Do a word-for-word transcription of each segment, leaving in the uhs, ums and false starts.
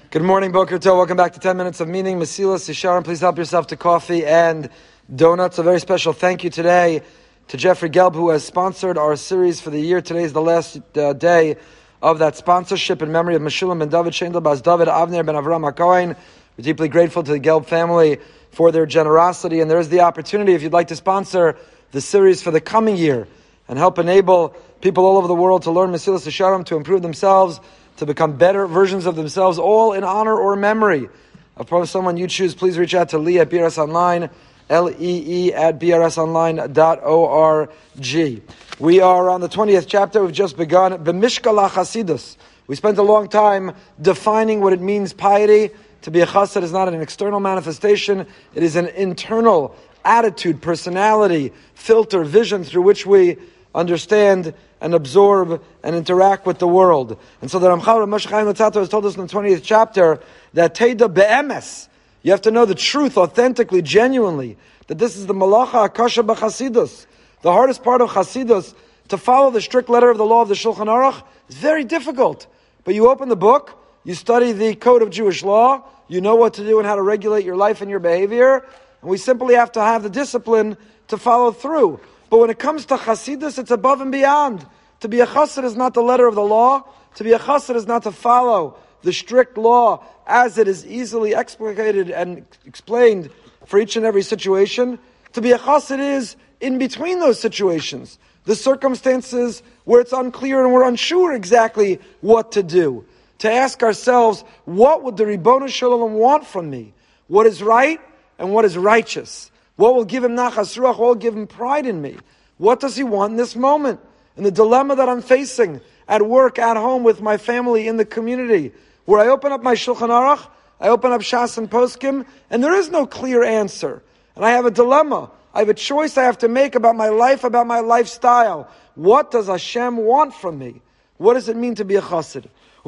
Good morning, Boker Tov. Welcome back to ten minutes of Meaning. Mesilas Yesharim, please help yourself to coffee and donuts. A very special thank you today to Jeffrey Gelb, who has sponsored our series for the year. Today is the last uh, day of that sponsorship in memory of Meshulam ben David Shendel Bas David Avner ben Avram HaKohen. We're deeply grateful to the Gelb family for their generosity, and there is the opportunity, if you'd like to sponsor the series for the coming year and help enable people all over the world to learn Mesilas Yesharim, to improve themselves, to become better versions of themselves, all in honor or memory of probably someone you choose. Please reach out to Lee at B R S Online, L E E at B R S online dot org. We are on the twentieth chapter. We've just begun. B'mishkala Chasidus. We spent a long time defining what it means, piety. To be a chassid is not an external manifestation. It is an internal attitude, personality, filter, vision through which we understand and absorb and interact with the world. And so the Ramchal Moshe Chaim Luzzatto has told us in the twentieth chapter that Teda Be'emes, you have to know the truth authentically, genuinely, that this is the Malacha Akasha B'Chasidus. The hardest part of Chasidus, to follow the strict letter of the law of the Shulchan Aruch, is very difficult. But you open the book, you study the code of Jewish law, you know what to do and how to regulate your life and your behavior, and we simply have to have the discipline to follow through. But when it comes to Chasidus, it's above and beyond. To be a chassid is not the letter of the law. To be a chassid is not to follow the strict law as it is easily explicated and explained for each and every situation. To be a chassid is in between those situations, the circumstances where it's unclear and we're unsure exactly what to do. To ask ourselves, what would the Ribono Shel Olam want from me? What is right and what is righteous? What will give him nachas ruach? What will give him pride in me? What does he want in this moment? In the dilemma that I'm facing at work, at home, with my family, in the community, where I open up my Shulchan Aruch, I open up Shas and Poskim, and there is no clear answer. And I have a dilemma. I have a choice I have to make about my life, about my lifestyle. What does Hashem want from me? What does it mean to be a chassid?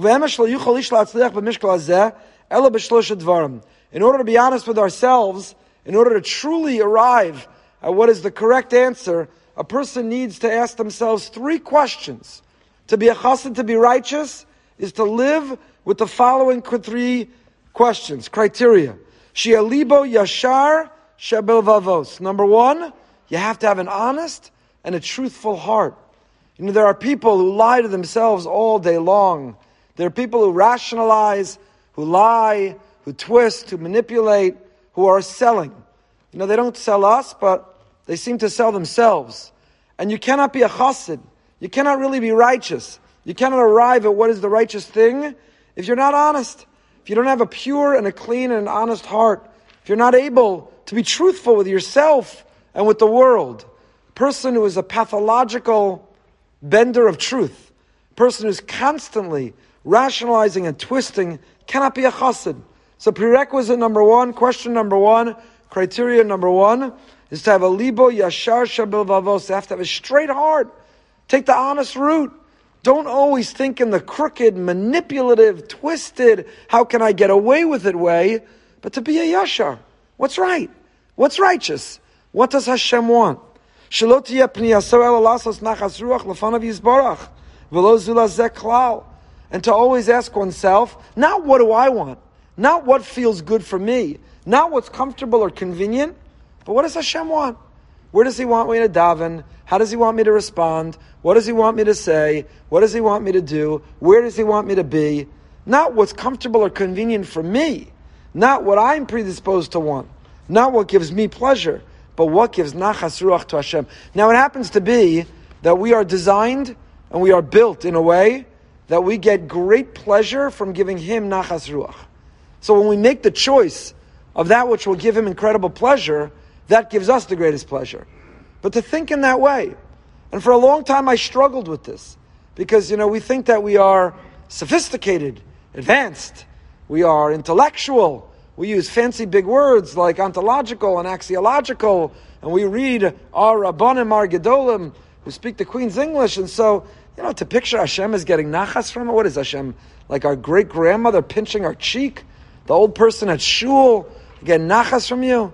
In order to be honest with ourselves, in order to truly arrive at what is the correct answer, a person needs to ask themselves three questions. To be a chassid, to be righteous, is to live with the following three questions, criteria. Shia libo yashar shebel vavos. Number one, you have to have an honest and a truthful heart. You know, there are people who lie to themselves all day long. There are people who rationalize, who lie, who twist, who manipulate, who are selling. You know, they don't sell us, but they seem to sell themselves. And you cannot be a chassid. You cannot really be righteous. You cannot arrive at what is the righteous thing if you're not honest. If you don't have a pure and a clean and an honest heart. If you're not able to be truthful with yourself and with the world. A person who is a pathological bender of truth. A person who's constantly rationalizing and twisting cannot be a chassid. So prerequisite number one, question number one, criteria number one, is to have a libo yashar shabel vavos. You have to have a straight heart. Take the honest route. Don't always think in the crooked, manipulative, twisted, how can I get away with it way, but to be a yashar. What's right? What's righteous? What does Hashem want? Shelo tiyeh pniyaso ela lasos nachas ruach lefanav yizbarach v'lo zula zeh klal. And to always ask oneself, not what do I want? Not what feels good for me. Not what's comfortable or convenient, but what does Hashem want? Where does He want me to daven? How does He want me to respond? What does He want me to say? What does He want me to do? Where does He want me to be? Not what's comfortable or convenient for me. Not what I'm predisposed to want. Not what gives me pleasure, but what gives nachas ruach to Hashem. Now it happens to be that we are designed and we are built in a way that we get great pleasure from giving Him nachas ruach. So when we make the choice of that which will give Him incredible pleasure, that gives us the greatest pleasure. But to think in that way, and for a long time I struggled with this, because, you know, we think that we are sophisticated, advanced, we are intellectual, we use fancy big words like ontological and axiological, and we read our Rabbanim, our Gedolim, who speak the Queen's English, and so, you know, to picture Hashem as getting nachas from it, what is Hashem? Like our great-grandmother pinching our cheek? The old person at shul, get nachas from you?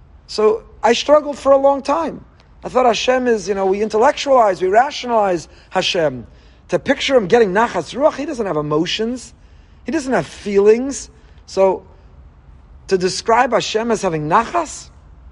So I struggled for a long time. I thought Hashem is, you know, we intellectualize, we rationalize Hashem. To picture Him getting nachas ruach, He doesn't have emotions. He doesn't have feelings. So, to describe Hashem as having nachas,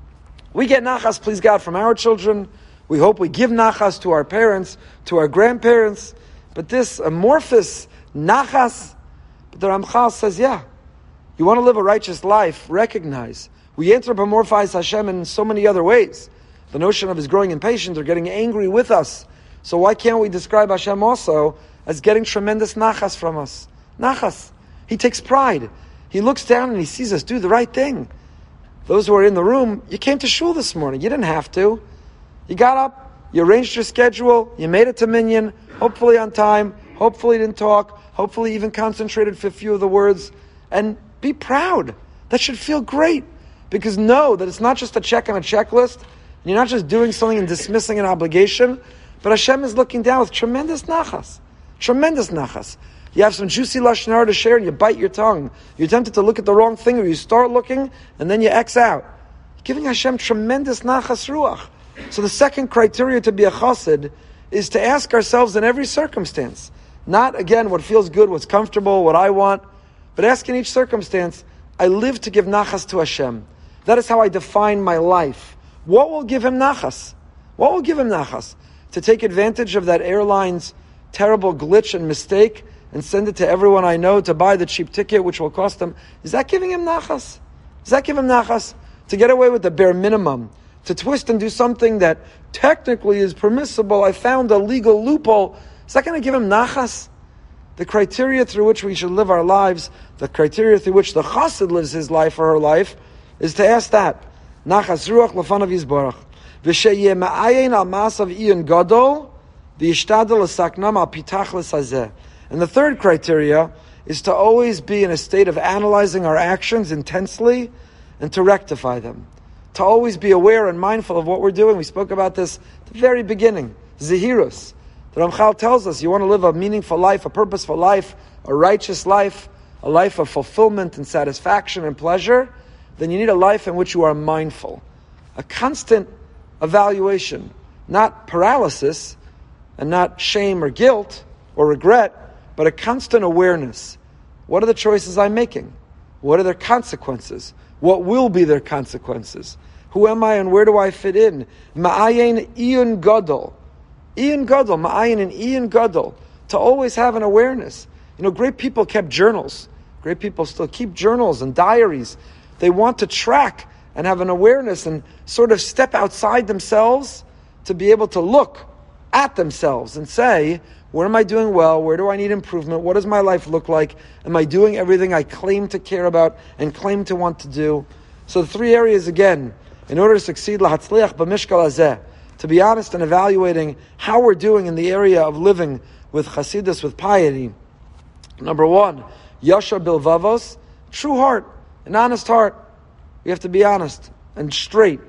we get nachas, please God, from our children. We hope we give nachas to our parents, to our grandparents. But this amorphous nachas, but the Ramchal says, yeah, you want to live a righteous life, recognize. We anthropomorphize Hashem in so many other ways. The notion of his growing impatience or getting angry with us. So why can't we describe Hashem also as getting tremendous nachas from us? Nachas. He takes pride. He looks down and he sees us do the right thing. Those who are in the room, you came to shul this morning. You didn't have to. You got up, you arranged your schedule, you made it to Minyan, hopefully on time, hopefully didn't talk, hopefully even concentrated for a few of the words, and be proud. That should feel great. Because know that it's not just a check on a checklist, and you're not just doing something and dismissing an obligation, but Hashem is looking down with tremendous nachas. Tremendous nachas. You have some juicy lashon hara to share and you bite your tongue. You're tempted to look at the wrong thing, or you start looking and then you X out. You're giving Hashem tremendous nachas ruach. So the second criteria to be a chassid is to ask ourselves in every circumstance, not again what feels good, what's comfortable, what I want, but ask in each circumstance, I live to give nachas to Hashem. That is how I define my life. What will give him nachas? What will give him nachas? To take advantage of that airline's terrible glitch and mistake and send it to everyone I know to buy the cheap ticket which will cost them. Is that giving him nachas? Does that give him nachas? To get away with the bare minimum, to twist and do something that technically is permissible, I found a legal loophole, is that going to give him nachas? The criteria through which we should live our lives, the criteria through which the chassid lives his life or her life, is to ask that. Nachas ruach lefanav yizbarach. V'sheyeh ma'ayin al ma'asav iyon gadol, v'yishtadel l'saknam al pitach l'sazeh. And the third criteria is to always be in a state of analyzing our actions intensely and to rectify them. To always be aware and mindful of what we're doing. We spoke about this at the very beginning. Zehirus. The Ramchal tells us you want to live a meaningful life, a purposeful life, a righteous life, a life of fulfillment and satisfaction and pleasure, then you need a life in which you are mindful. A constant evaluation, not paralysis and not shame or guilt or regret, but a constant awareness. What are the choices I'm making? What are their consequences? What will be their consequences? Who am I and where do I fit in? Ma'ayin iyun gadol. Iyun gadol, ma'ayin and iyun gadol. To always have an awareness. You know, great people kept journals. Great people still keep journals and diaries. They want to track and have an awareness and sort of step outside themselves to be able to look at themselves and say, where am I doing well? Where do I need improvement? What does my life look like? Am I doing everything I claim to care about and claim to want to do? So the three areas again, in order to succeed, lahatzliach b'mishkal hazeh, to be honest and evaluating how we're doing in the area of living with chassidus, with piety. Number one, yashar bilvavos, true heart, an honest heart. We have to be honest and straight.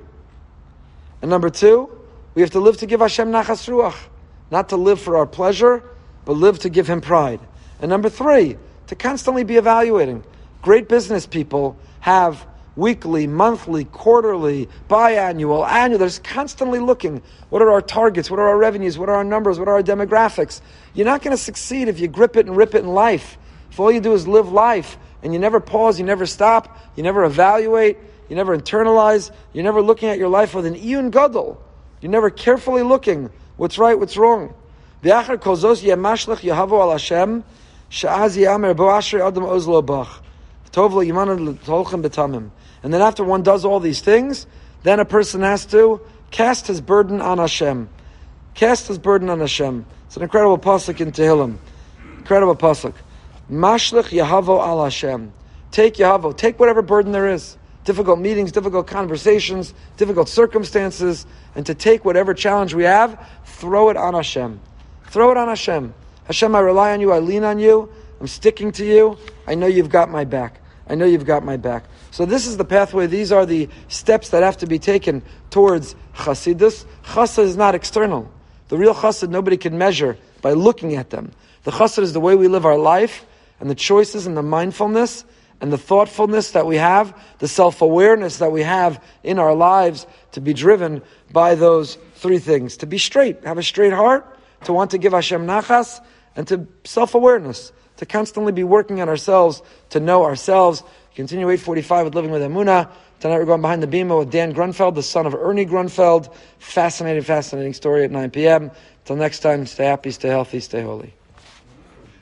And number two, we have to live to give Hashem nachas ruach. Not to live for our pleasure, but live to give him pride. And number three, to constantly be evaluating. Great business people have weekly, monthly, quarterly, biannual, annual. They're just constantly looking. What are our targets? What are our revenues? What are our numbers? What are our demographics? You're not going to succeed if you grip it and rip it in life. If all you do is live life and you never pause, you never stop, you never evaluate, you never internalize, you're never looking at your life with an iyun gadol. You're never carefully looking what's right, what's wrong. And then after one does all these things, then a person has to cast his burden on Hashem. Cast his burden on Hashem. It's an incredible pasuk in Tehillim. Incredible pasuk. Mashlich Yahavo al Hashem. Take Yahavo. Take whatever burden there is. Difficult meetings, difficult conversations, difficult circumstances, and to take whatever challenge we have, throw it on Hashem. Throw it on Hashem. Hashem, I rely on you, I lean on you, I'm sticking to you, I know you've got my back. I know you've got my back. So this is the pathway, these are the steps that have to be taken towards chassidus. Chassid is not external. The real chassid nobody can measure by looking at them. The chassid is the way we live our life, and the choices and the mindfulness and the thoughtfulness that we have, the self-awareness that we have in our lives to be driven by those three things. To be straight, have a straight heart, to want to give Hashem nachas, and to self-awareness, to constantly be working on ourselves, to know ourselves. Continue eight forty-five with Living with Emunah. Tonight we're going behind the bima with Dan Grunfeld, the son of Ernie Grunfeld. Fascinating, fascinating story at nine p.m. Till next time, stay happy, stay healthy, stay holy.